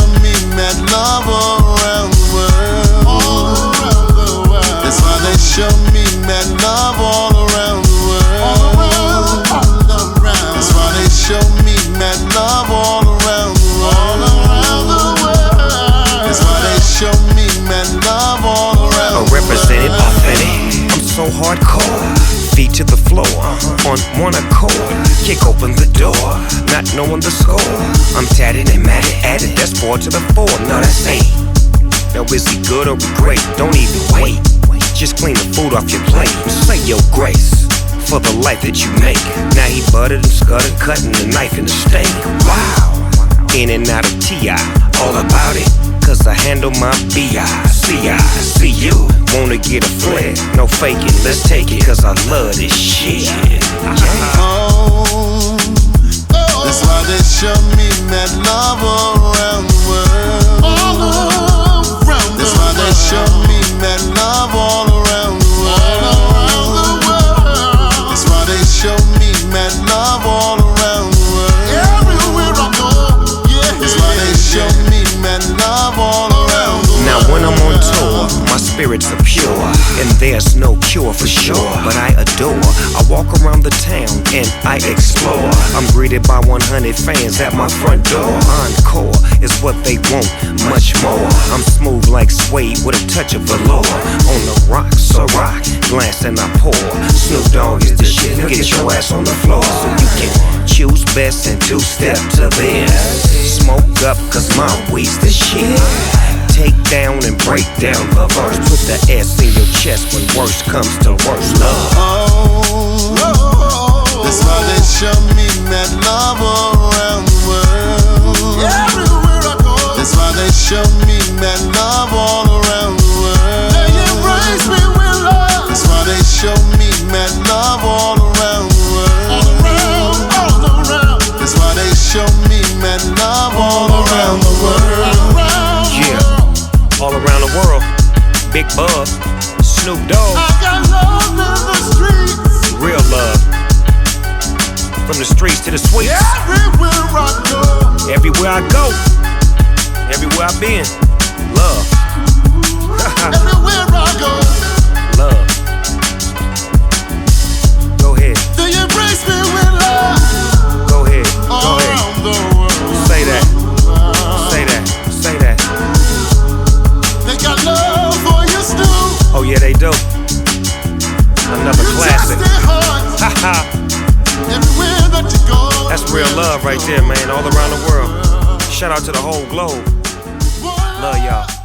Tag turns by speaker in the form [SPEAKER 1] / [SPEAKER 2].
[SPEAKER 1] me mad love all around the world. That's why they show me mad love all around the world. That's why they show me mad love all around the world. That's why they show me mad love all around the world.
[SPEAKER 2] Represented authentic, I'm so hardcore. Feet to the floor, on one accord. Kick open the door, not knowing the score. I'm tatted and matted, added, that's 4 to the 4, no that's 8. Now is he good or great? Don't even wait. Just clean the food off your plate and say your grace for the life that you make. Now he buttered and scuttered, cutting the knife in the steak. Wow, in and out of T.I., all about it. Cause I handle my B.I.C.I. See you, wanna get a flick, no faking, let's take it. Cause I love this shit.
[SPEAKER 1] Oh, that's why they show me mad love all around the world. That's why they show me mad love all around the world. That's why they show me mad love all around the world. Everywhere I go, that's why they show me mad love all around the world.
[SPEAKER 2] Now when I'm on tour, my spirits are pure, and there's no cure for sure, but I adore. I walk around the town and I explore. I'm greeted by 100 fans at my front door. Encore is what they want, much more. I'm smooth like suede with a touch of velour. On the rocks, a rock, glance and I pour. Snoop Dogg is the shit, get your ass on the floor. So you can choose best and two-step to this. Smoke up cause my weed's the shit. Take down and break down the verse. Put the S in your chest when worst comes to worst. Love.
[SPEAKER 1] Oh, that's why they show me mad love all around the world. Everywhere I go, that's why they show me mad love all around the world. They embrace me with love. That's why they show me mad love all around the world. All around. That's why they show me mad love all around the world.
[SPEAKER 2] Yeah. All around the world, Big Bub, Snoop Dogg.
[SPEAKER 1] I got love in the streets.
[SPEAKER 2] Real love. From the streets to the suites.
[SPEAKER 1] Everywhere I go.
[SPEAKER 2] Everywhere I go. Everywhere I've been. Love.
[SPEAKER 1] Everywhere I go.
[SPEAKER 2] Love. Go ahead.
[SPEAKER 1] They embrace me with love.
[SPEAKER 2] Go ahead. Go
[SPEAKER 1] All
[SPEAKER 2] ahead.
[SPEAKER 1] around the world.
[SPEAKER 2] Say that. Say that. Say that.
[SPEAKER 1] They got love for you, Stu.
[SPEAKER 2] Oh yeah, they do. Another
[SPEAKER 1] You
[SPEAKER 2] classic.
[SPEAKER 1] touch their hearts.
[SPEAKER 2] Haha.
[SPEAKER 1] Everywhere that you go.
[SPEAKER 2] That's real love right there, man. All around the world. Shout out to the whole globe. Love y'all.